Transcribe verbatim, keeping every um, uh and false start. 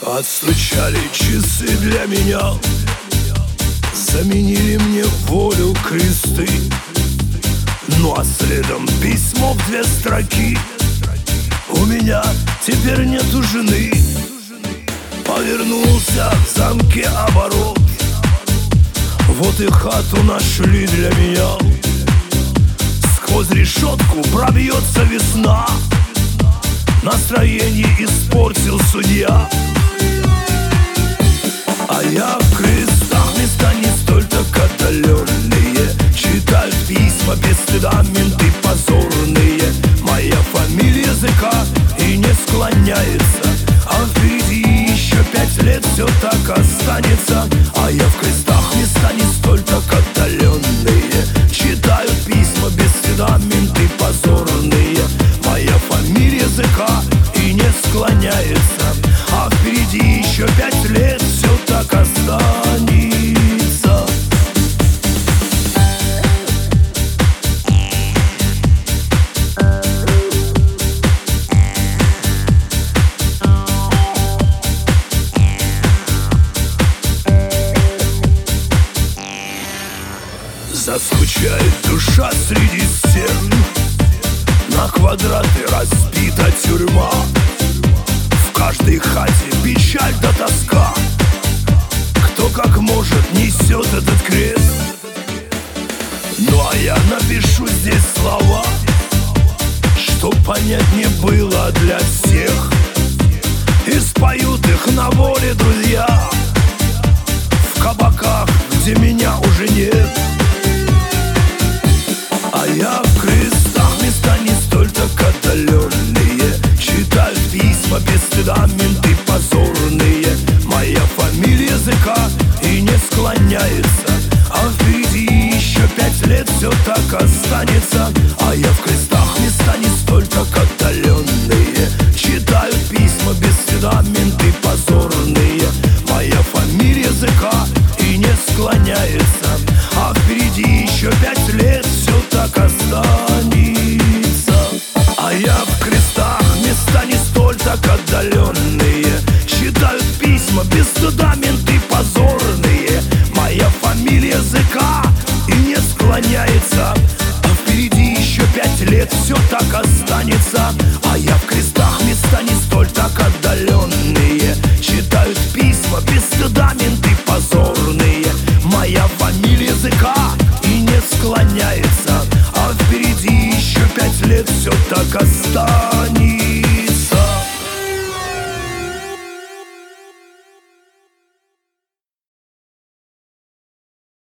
Отстучали часы для меня, заменили мне волю кресты. Ну а следом письмо в две строки: у меня теперь нету жены. Повернулся в замке оборот, вот и хату нашли для меня. Сквозь решетку пробьется весна, настроение испортил судья. А я в крестах, места не столь так отдаленные, читают письма без стыда менты позорные. Моя фамилия языка и не склоняется, а впереди еще пять лет все так останется. А я в крестах, места не столь так отдаленные, читают письма без стыда менты позорные. Моя фамилия языка и не склоняется, а впереди еще пять лет все так останется. Заскучает душа среди стен, на квадраты разбита тюрьма. В каждой хате печаль да тоска, кто как может несет этот крест. Ну а я напишу здесь слова, чтоб понятнее было для всех, и споют их на воле друзья в кабаках, где меня уже нет. А я в крестах, места не столь так отдаленные, читают письма без стыда менты позорные. Моя фамилия языка и не склоняется, а впереди еще пять лет все так останется. А я в крестах, места не столь так отдаленные, читают письма без стыда менты позорные. Моя фамилия языка и не склоняется, а впереди еще пять лет все так останется. А я в крестах, места не столь так отдаленные, читают письма без стыда менты позорные. Моя фамилия языка и не склоняется, а впереди еще пять лет все так останется. А я в крестах, места не столь так отдаленные, читают письма без стыда менты позорные. Моя фамилия языка и не склоняется, а впереди еще пять лет все так останется.